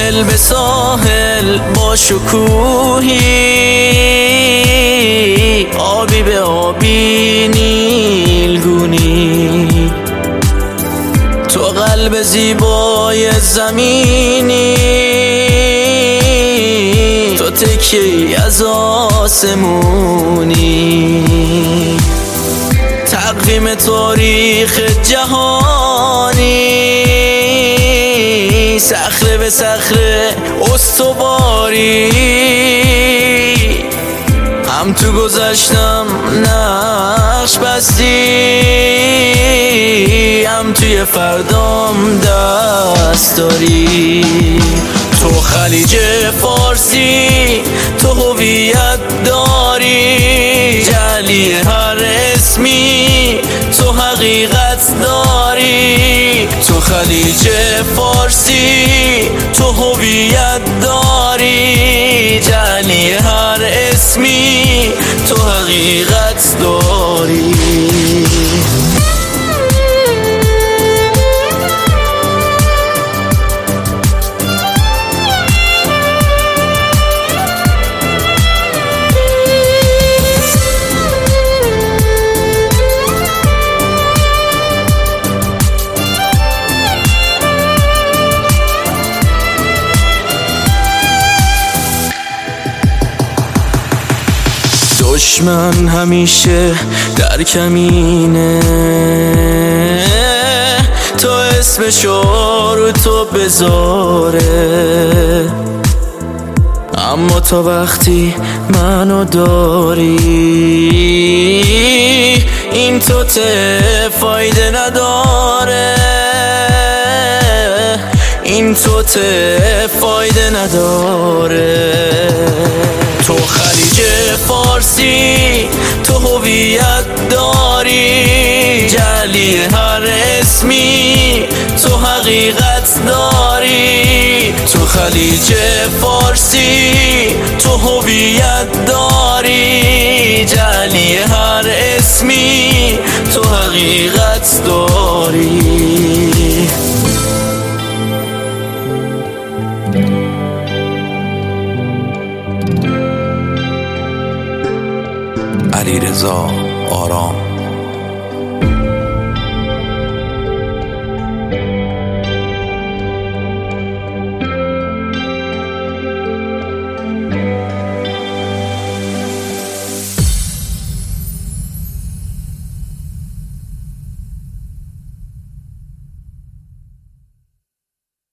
ساحل به ساحل با شکوهی، آبی به آبی نیلگونی، تو قلب زیبای زمینی، تو تکیه‌ای از آسمونی، تقویم تاریخ جهانی، صخره به صخره استواری، هم تو گذشتم نقش بستی، هم توی فردام دست داری. تو خلیج فارسی، تو هویت داری، جعلی هر اسمی، تو حقیقت داری. تو خلیج فارسی، تو هویت داری، جعلی هر اسمی، تو حقیقت داری. دشمن همیشه در کمینه، تو اسمشو رو تو بذاره، اما تا وقتی منو داری، این تو فایده نداره، این تو فایده نداره. تو خلیج فارسی، تو هویت داری، جعلی هر اسمی، تو حقیقت داری. تو خلیج فارسی، تو هویت داری، جعلی هر اسمی، تو حقیقت داری. علیرضا آرام.